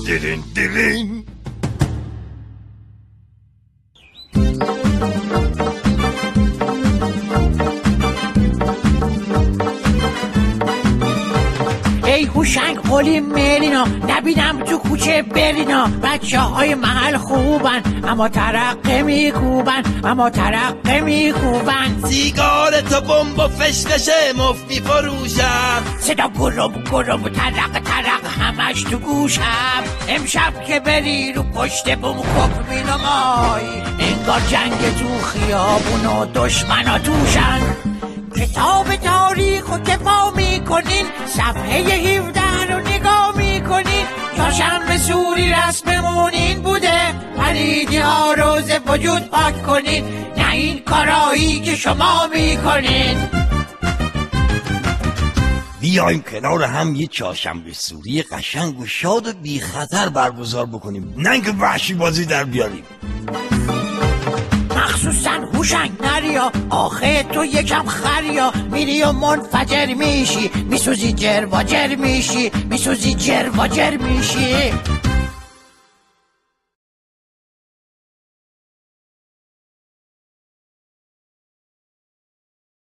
دیرین دیرین. ای هوشنگ قلی مرینا، نبینم تو کوچه برینا. بچه های محل خوبن اما ترقه میکوبن، اما ترقه میکوبن. سیگار تو بمب و فشفشه مفت میفروشم، صدا گرم گرم و ترق ترق همش تو گوشم. امشب که بری رو پشت بوم کپ مینمایی، انگار جنگ تو خیابون و دشمنا توشن. کتاب تاریخ و کفا میکنین، صفحه 17 رو نگاه میکنین. چهارشنبه سوری رسممون این بوده، پلیدی ها روز وجود پاک کنین، نه این کارایی که شما میکنین. بیایم کنار هم یه چهارشنبه سوری قشنگ و شاد و بی خطر برگزار بکنیم، نه اینکه وحشی بازی در بیاریم. مخصوصا هوشنگ نریا، آخه تو یکم خریا. میری و منفجر میشی، میسوزی جر و جر میشی، میسوزی جر و جر میشی.